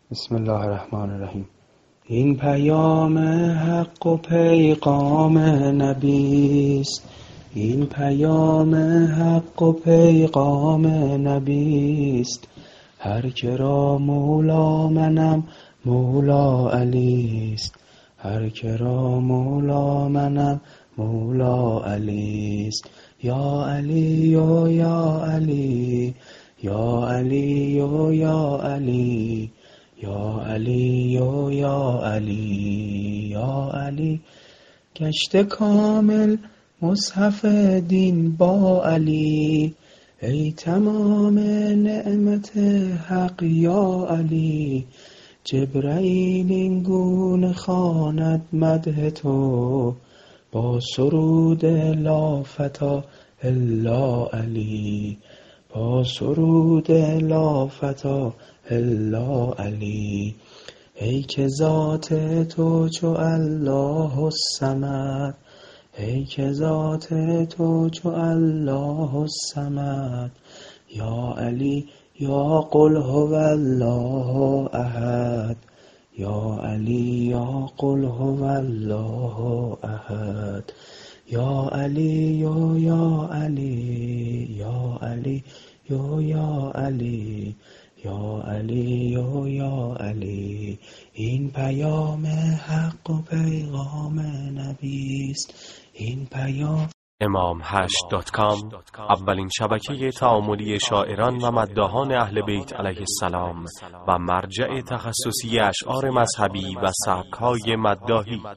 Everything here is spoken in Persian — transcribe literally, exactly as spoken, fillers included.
بسم الله الرحمن الرحیم. این پیام حق و پیغام نبیست، این پیام حق و پیغام نبیست. هر که را مولا منم مولا علیست، هر که را مولا منم مولا علیست. یا علی و یا علی، یا علی و یا علی، یا علی و یا علی، یا علی. گشته کامل مصحف دین با علی، ای تمام نعمت حق یا علی. جبرئیل این گونه خواند مدح تو، با سرود لا فتی الا علی، با سرود لا فتی الا علی. ای که ذات تو چو الله الصمد، ای که ذات تو چو الله الصمد. یا علی یا قل هو الله احد، یا علی یا قل هو الله احد. یا علی و یا علی، یا علی و یا علی، یا علی و یا علی. این پیام حق و پیغام نبیست، این پیام. امام هشت دات کام اولین شبکه تعاملی شاعران و مداحان اهل بیت علیه السلام و مرجع تخصصی اشعار مذهبی و سبک‌های مداحی.